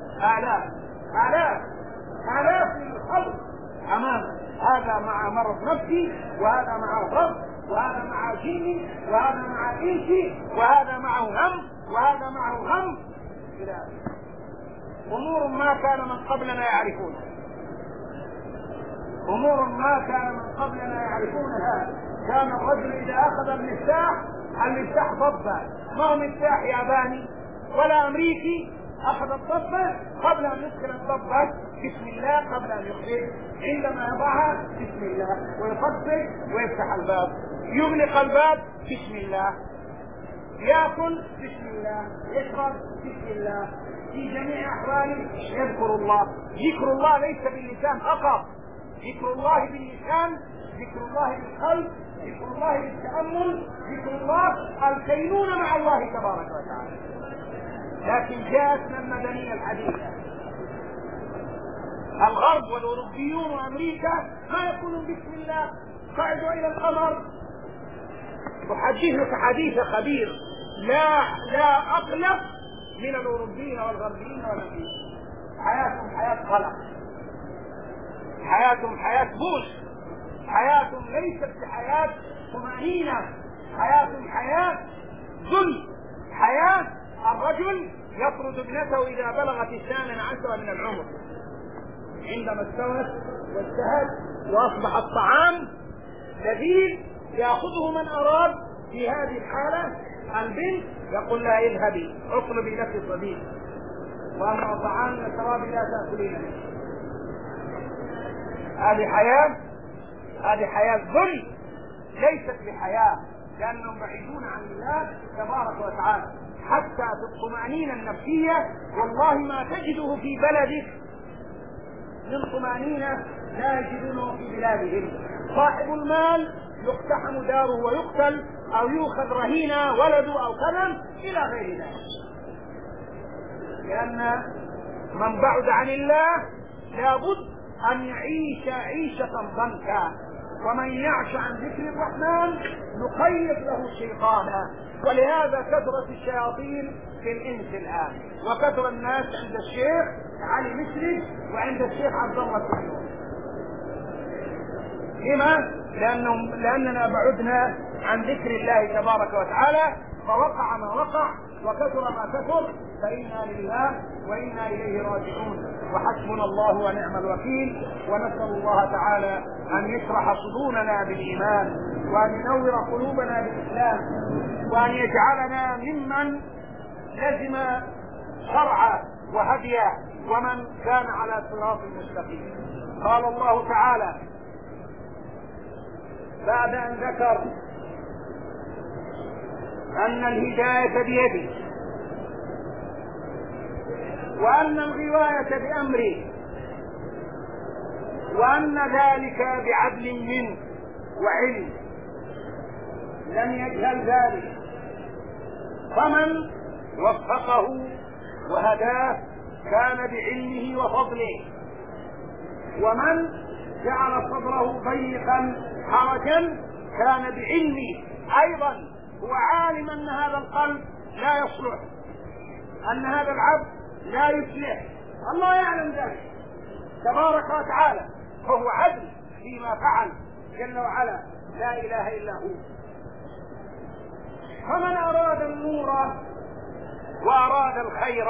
آلاف من الخلق أمامك، هذا مع مرض نفسي، وهذا معه رب، وهذا معه جني، وهذا معه إنسي، وهذا معه هم، وهذا معه هم. أمور ما كان من قبلنا يعرفونها، أمور ما كان من قبلنا يعرفونها. كان الرجل إذا أخذ المفتاح ضبة، ما هو مفتاح ياباني ولا أمريكي، أخذ الضبة قبل أن يدخل الضبة بسم الله، قبل أن يخرج عندما يضعها بسم الله، ويطبق ويفتح الباب، يغلق الباب بسم الله، يأكل بسم الله، يشرب بسم الله، في جميع أحواله يذكر الله. ذكر الله ليس باللسان فقط، ذكر الله باللسان، ذكر الله بالقلب، ذكر الله بالتأمل، ذكر الله الكينونة مع الله تبارك وتعالى. لكن جاءتنا المدنية الحديثة، الغرب والأوروبيون وأمريكا ما يقولون بسم الله. صعدوا إلى القمر، أحدثك حديث خبير لا أقلق من الأوروبيين والغربيين والأمريكيين. حياتهم حياة قلق، حياتهم حياة بوش، حياتهم ليست بحياة طمأنينة، حياتهم حياة ذل، حياة الرجل يطرد ابنته إذا بلغت 12 من العمر، عندما استوت واجتهد وأصبح الطعام لذيذ يأخذه من أراد. في هذه الحالة البنت يقول لها: اذهبي اطلبي لك صديق، وأما طعام وشراب لا تأكلين منه. هذه حياة ذل، ليست بحياة، لأنهم بعيدون عن الله تبارك وتعالى. حتى في الطمأنينة النفسية والله ما تجده في بلدك من طمأنينة لا يجدونه في بلادهم. صاحب المال يقتحم داره ويقتل أو يؤخذ رهينة ولده أو كذا إلى غير ذلك، لأن من بعد عن الله لابد أن يعيش عيشة ضنكا، ومن يعش عن ذكر الرحمن نقيض له شيطانا. ولهذا كثرت الشياطين في الإنس الآن، وكثر الناس عند الشيخ علي مشري وعند الشيخ عبد الله السحور. لما؟ لأننا بعدنا عن ذكر الله تبارك وتعالى، فوقع ما وقع وكثر ما كثر، فإنا لله وإنا إليه راجعون، وحسبنا الله ونعم الوكيل. ونسأل الله تعالى أن يشرح صدورنا بالإيمان، وأن ينور قلوبنا بالإسلام، وأن يجعلنا ممن لزم شرعه وهديه ومن كان على صراط مستقيم. قال الله تعالى بعد أن ذكر أن الهداية بيده وأن الغواية بأمره وأن ذلك بعدل منه وعلم، لم يجهل ذلك، فمن وفقه وهداه كان بعلمه وفضله، ومن جعل صدره ضيقا حرجا كان بعلمه أيضا، هو عالم أن هذا القلب لا يصلح، أن هذا العبد لا يصلح، الله يعلم ذلك تبارك وتعالى، فهو عدل فيما فعل جل وعلا، لا إله إلا هو. فمن أراد النور وأراد الخير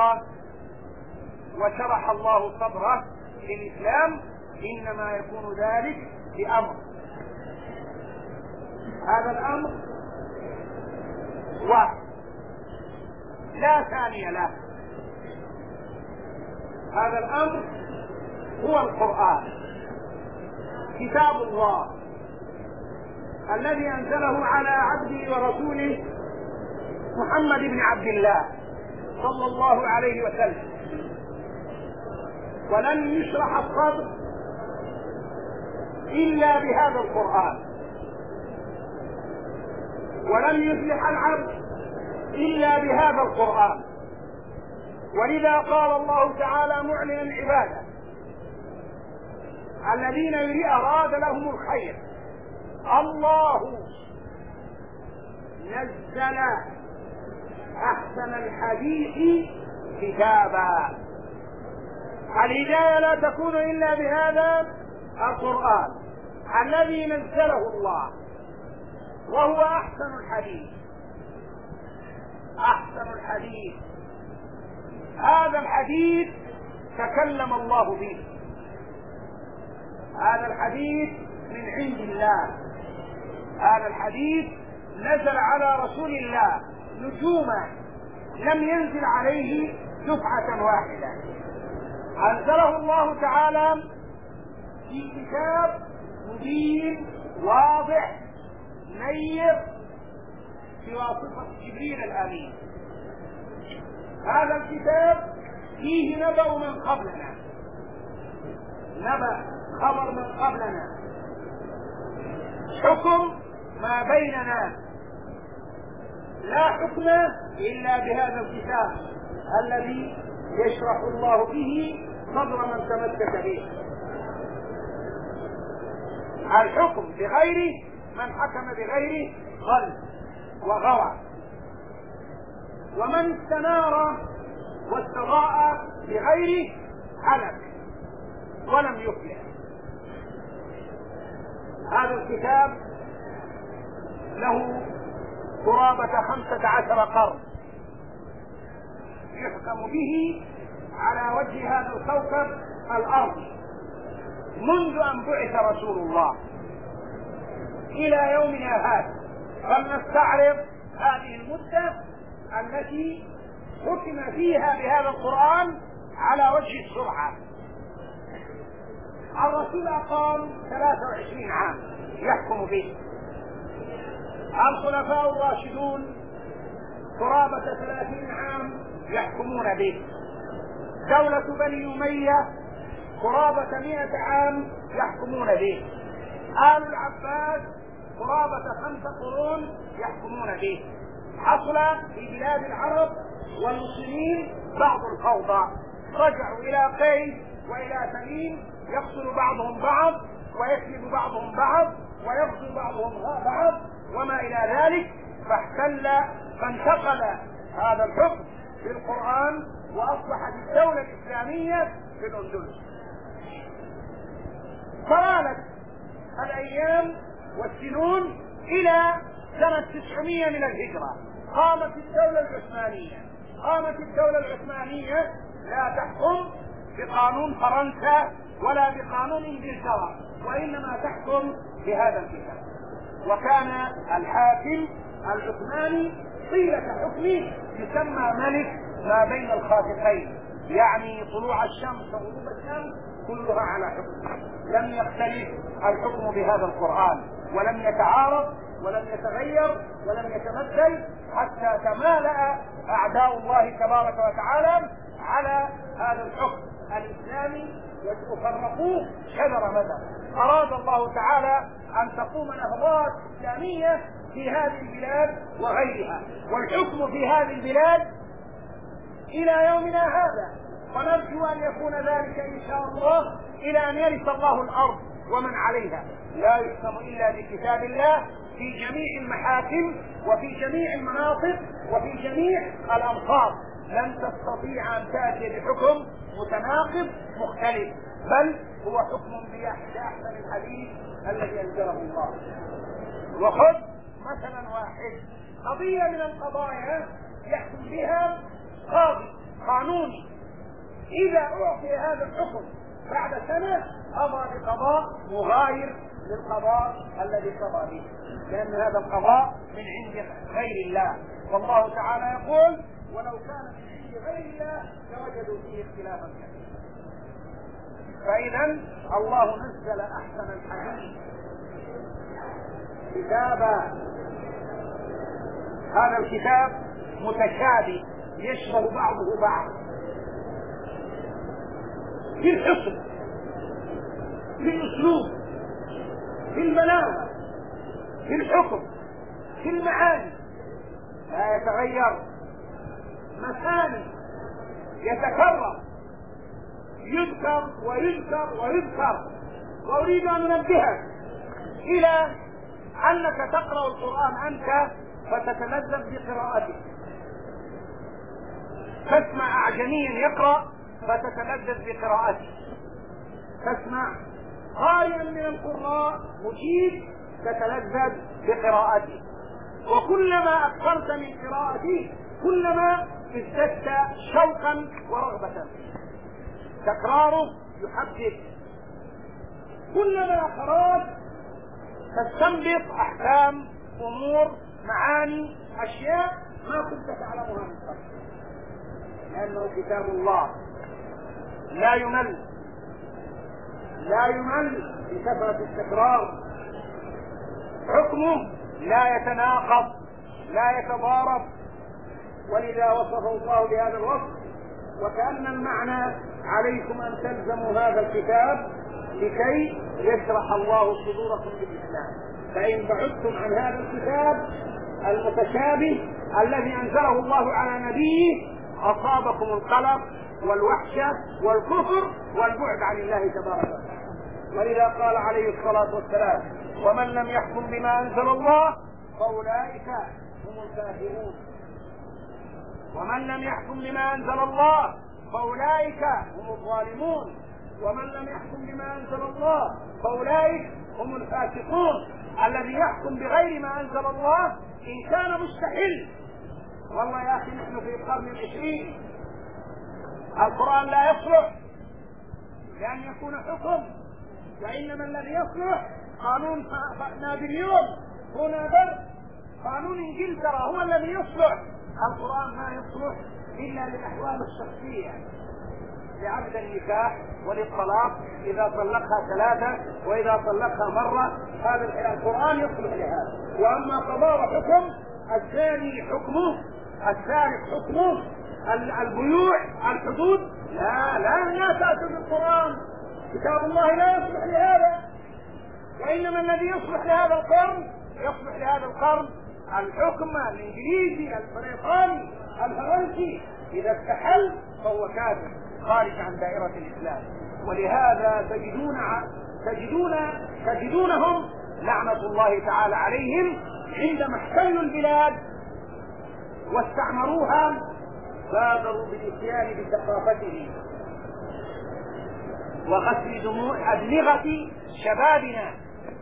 وشرح الله صدره للإسلام إنما يكون ذلك بأمر، هذا الأمر واحد لا ثاني له، هذا الأمر هو القرآن كتاب الله الذي أنزله على عبده ورسوله محمد بن عبد الله صلى الله عليه وسلم. ولن يشرح الصدر إلا بهذا القرآن، ولن يفلح العبد إلا بهذا القرآن. ولذا قال الله تعالى معلنا عباده الذين أراد لهم الخير الله نزل أحسن الحديث كتابا. الهداية لا تكون إلا بهذا القرآن الذي نزله الله، وهو أحسن الحديث. أحسن الحديث هذا الحديث تكلم الله به، هذا الحديث من عند الله، هذا الحديث نزل على رسول الله نجوما، لم ينزل عليه دفعة واحدة، أنزله الله تعالى في كتاب مبين واضح نير بواسطة جبريل الأمين. هذا الكتاب فيه نبأ من قبلنا، نبأ خبر من قبلنا، حكم ما بيننا، لا حكم إلا بهذا الكتاب الذي يشرح الله به صدر من تمسك به. الحكم بغيره من حكم بغيره ضل وغوى، ومن استنار واستضاء بغيره هلك ولم يفلح. هذا الكتاب له قرابة 15 قرن يحكم به على وجه هذا الكوكب الأرض منذ أن بعث رسول الله إلى يومنا هذا. فلنستعرض هذه المدة التي حكم فيها بهذا القرآن على وجه السرعة. الرسول أقام 23 عام يحكم به، الخلفاء الراشدون قرابة 30 عام يحكمون به. دولة بني أمية قرابة 100 عام يحكمون به. آل العباس قرابة 5 قرون يحكمون به. حصل في بلاد العرب والمسلمين بعض الفوضى، رجعوا إلى قيد وإلى تميم، يقتل بعضهم بعض ويسلب بعضهم بعض ويغزو بعضهم بعض وما إلى ذلك، فانتقل هذا الحكم بالقرآن وأصبحت الدولة الإسلامية في الأندلس. طالت الأيام والسنون إلى سنة 900 من الهجرة، قامت الدولة العثمانية لا تحكم بقانون فرنسا ولا بقانون انجلترا، وإنما تحكم بهذا الكتاب. وكان الحاكم العثماني طيلة حكمه يسمى ملك ما بين الخافقين، يعني طلوع الشمس وغروب الشمس كلها على حكم، لم يختلف الحكم بهذا القرآن ولم يتعارض ولم يتغير ولم يتبدل، حتى تمالأ أعداء الله تبارك وتعالى على هذا الحكم الإسلامي وفرقوه شذر مدى. أراد الله تعالى أن تقوم نهضات إسلامية في هذه البلاد وغيرها، والحكم في هذه البلاد إلى يومنا هذا، ونرجو أن يكون ذلك إن شاء الله إلى أن يرث الله الأرض ومن عليها. لا يحكم إلا بكتاب الله في جميع المحاكم وفي جميع المناطق وفي جميع الأمصار. لن تستطيع أن تأتي بحكم متناقض مختلف، بل هو حكم بأحسن الحديث الذي أنزله الله. وخذ مثلا واحد، قضية من القضايا يحكم بها قاضي قانوني، إذا أعطي هذا الحكم بعد سنة قضى بقضاء مغاير للقضاء الذي قضى به، لأن هذا القضاء من عند غير الله، والله تعالى يقول: ولو كان من عند غير الله لوجدوا فيه اختلافا كثيرا. فإذا الله نزل أحسن الحديث كتابا، هذا الكتاب متشابه يشبه بعضه بعض في الحكم، في الأسلوب، في البلاغة، في الحكم، في المعاني، لا يتغير، مثاني يتكرر، يذكر ويذكر ويذكر. وأريد أن أنبهك إلى أنك تقرأ القرآن أنت فتتلذذ بقراءته، تسمع أعجميا يقرأ فتتلذذ بقراءته، تسمع قارئا من القراء مجيد تتلذذ بقراءته، وكلما أكثرت من قراءته كلما ازددت شوقا ورغبة. تكراره يحدث، كلما قرأت تستنبط أحكام، أمور، معاني، أشياء ما كنت تعلمها من قبل، لأنه كتاب الله لا يمل بكثرة التكرار، حكمه لا يتناقض لا يتضارب، ولذا وصفه الله بهذا الوصف. وكأن المعنى: عليكم أن تلزموا هذا الكتاب لكي يشرح الله صدوركم بالإسلام، فإن بعدتم عن هذا الكتاب المتشابه الذي أنزله الله على نبيه أصابكم القلق والوحشة والكفر والبعد عن الله تبارك وتعالى. ولذا قال عليه الصلاة والسلام: ومن لم يحكم بما أنزل الله فأولئك هم الكافرون. ومن لم يحكم بما أنزل الله فأولئك هم الظالمون. ومن لم يحكم بما أنزل الله فأولئك هم الفاسقون. الذي يحكم بغير ما أنزل الله إن كان مستحيل، والله يا أخي نحن في القرن العشرين، القرآن لا يصلح لأن يكون حكم، وإنما الذي يصلح قانون نابليون بونابرت، قانون إنجلترا هو الذي يصلح. القرآن ما يصلح إلا للأحوال الشخصية، لعقد النكاح وللطلاق إذا طلقها 3 وإذا طلقها مرة. هذا القرآن يصلح لهذا. وأما قضاء حكم الزاني حكمه، السارق حكمه، البيوع الحدود، لا تأتوا بالقرآن. كتاب الله لا يصلح لهذا. وإنما الذي يصلح لهذا القرن الحكم الإنجليزي البريطاني الفرنسي. إذا استحل فهو كافر خارج عن دائرة الإسلام. ولهذا تجدونهم لعنة الله تعالى عليهم عندما احتلوا البلاد واستعمروها بادروا بالاتيان بثقافته وغسل دموع أدمغة شبابنا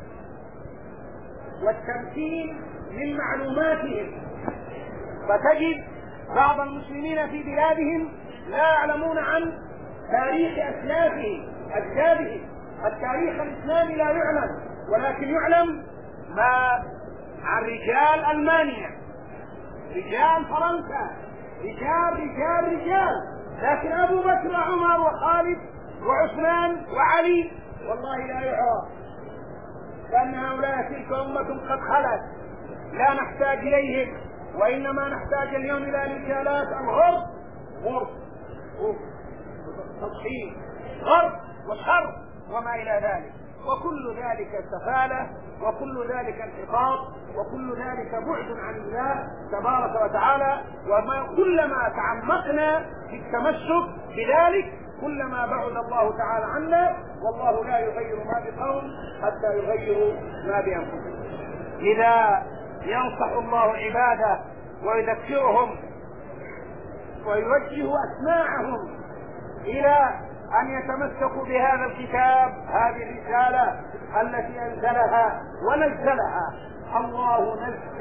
والتمكين من معلوماتهم. فتجد بعض المسلمين في بلادهم لا يعلمون عن تاريخ أسلافهم أجدادهم. التاريخ الإسلامي لا يعلم، ولكن يعلم ما عن رجال ألمانيا، رجال فرنسا، رجال، لكن أبو بكر وعمر وخالد وعثمان وعلي والله لا يعرف، لأن هؤلاء تلك أمة قد خلت لا نحتاج إليهم. وإنما نحتاج اليوم إلى رجالات الغرب، تضحية غرب وشر وما إلى ذلك. وكل ذلك سفالة، وكل ذلك انحطاط، وكل ذلك بعد عن الله تبارك وتعالى. وكلما تعمقنا في التمسك بذلك كلما بعد الله تعالى عنا. والله لا يغير ما بقوم حتى يغيروا ما بأنفسهم. إذا ينصح الله عباده ويذكرهم ويوجه أسماعهم إلى أن يتمسكوا بهذا الكتاب، هذه الرسالة التي أنزلها ونزلها الله،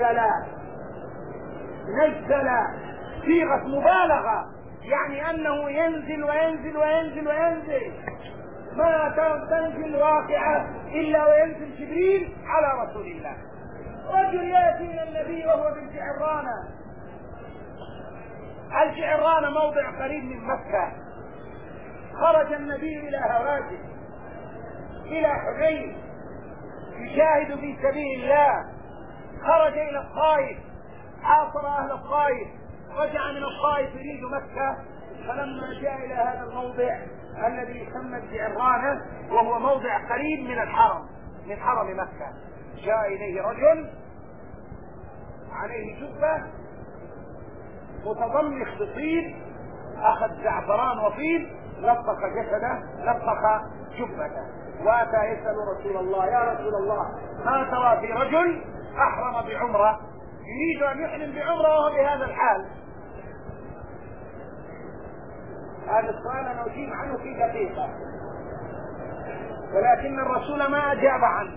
نزل صيغة مبالغة، يعني أنه ينزل وينزل وينزل وينزل. ما تنزل واقعة إلا وينزل جبريل على رسول الله. رجل يأتي إلى النبي وهو بالجعرانة. الجعرانة موضع قريب من مكة. خرج النبي إلى هوازن، إلى حنين، يجاهد في سبيل الله. خرج إلى الطائف، حاصر أهل الطائف، رجع من الطائف يريد مكة. فلما جاء إلى هذا الموضع الذي يسمى الجعرانة وهو موضع قريب من الحرم، من حرم مكة، جاء إليه رجل عليه جبة متضمخ بطيب، أخذ زعفران وطيب، لطخ جسده، لطخ جبته، وأتى يسأل رسول الله: يا رسول الله، ما ترى في رجل أحرم بعمرة يريد أن يحرم بعمرة وهو بهذا الحال؟ هذا السؤال أنا أجيب عنه في دقيقة، ولكن الرسول ما أجاب عنه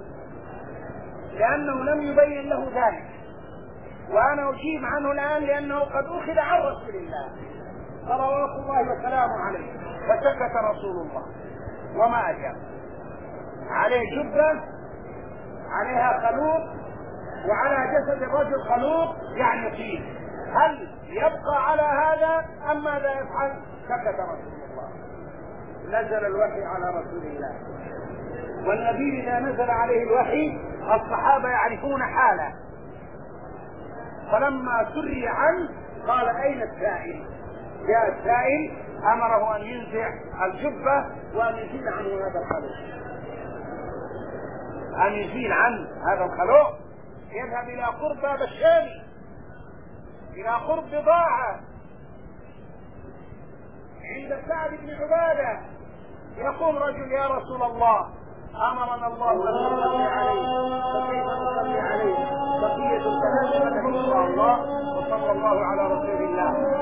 لأنه لم يبين له ذلك، وأنا أجيب عنه الآن لأنه قد أخذ عن رسول الله صلوات الله وسلامه عليه. فسكت رسول الله وما أجاب. عليه جبة عليها خلوق، وعلى جسد الرجل خلوق يعني طيب، هل يبقى على هذا أم ماذا يفعل؟ سكت رسول الله. نزل الوحي على رسول الله، والنبي إذا نزل عليه الوحي الصحابة يعرفون حاله. فلما سري عنه قال: أين السائل؟ جاء السائل أمره أن ينزع الجبة وأن يزيل عنه هذا الخلوق، أن يزيل عنه هذا الخلوق. يذهب إلى قرب باب الشام، إلى قرب بضاعة عند سعد بن عبادة. يقول رجل: يا رسول الله، أمرنا الله أن نصلي عليه، فكيف نصلي عليه؟ بقية الكلام إن شاء الله. وصلى الله على رسول الله.